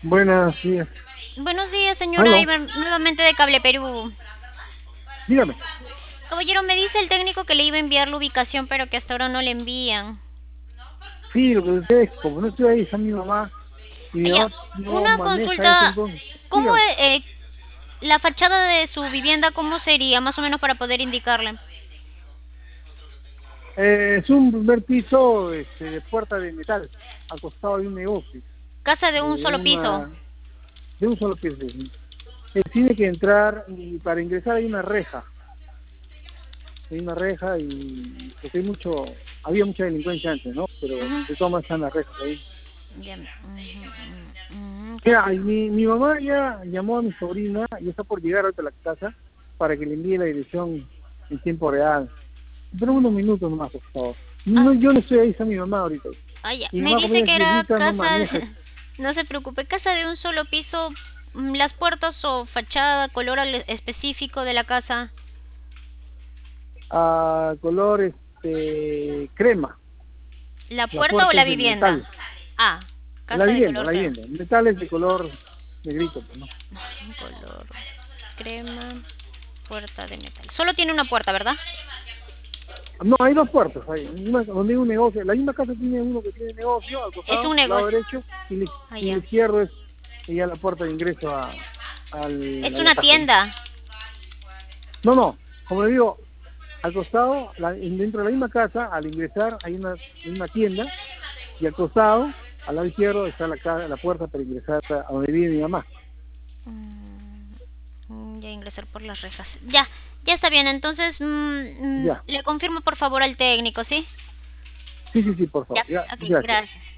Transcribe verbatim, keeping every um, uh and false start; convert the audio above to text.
Buenas días. Buenos días, señora Aló, Iber, nuevamente de Cable Perú. dígame. Caballero, me dice el técnico que le iba a enviar la ubicación, pero que hasta ahora no le envían. Sí, lo que sucede es que como no estoy ahí, está mi mamá y mi Ya, mamá no una maneja eso, consulta. entonces, ¿Cómo dígame. eh, la fachada de su vivienda, cómo sería, más o menos para poder indicarle? Eh, es un primer piso este, de puerta de metal, al costado de un negocio, Casa de un de solo piso. una, de un solo piso. Sí. Él tiene que entrar y para ingresar hay una reja, hay una reja y porque hay mucho, había mucha delincuencia antes, ¿no? Pero Ujú. de todas maneras están las rejas ahí. Ya, ujú, ujú, ujú, Mira, y casa. mi, mi mamá ya llamó a mi sobrina y está por llegar ahorita a la casa para que le envíe la dirección en tiempo real. Pero unos minutos nomás, por favor. Ah, No, yo no estoy ahí, está mi mamá ahorita. ah, ya. Mi Me mamá como dice ella que es era viejita, no casa, maneja. no se preocupe, casa de un solo piso, mm, las puertas o fachada, color al- específico de la casa. A color este, crema. ¿La La puerta o puerta la es de vivienda? metal. Ah, La casa de vivienda, color la crema. vivienda. El metal es de color negrito, pues, ¿no? Color crema, puerta de metal. Solo tiene una puerta, ¿verdad? No, hay dos puertas. Hay una donde hay un negocio. La misma casa tiene uno que tiene negocio al Es costado, un al lado negocio. derecho, y, el Ah, y el ya. izquierdo es ya la puerta de ingreso a, al, Es a la una casa, ¿no? tienda. No, no, como le digo, al costado, la- dentro de la misma casa, al ingresar hay una, una tienda y al costado, al lado izquierdo, está la, ca- la puerta para ingresar a donde vive mi mamá. Mm, ya ingresar por las rejas. Ya, ya está bien. Entonces, mm, mm, Ya, le confirmo por favor al técnico, ¿sí? sí, sí, sí, por Ya, favor, ya, ok, gracias. gracias.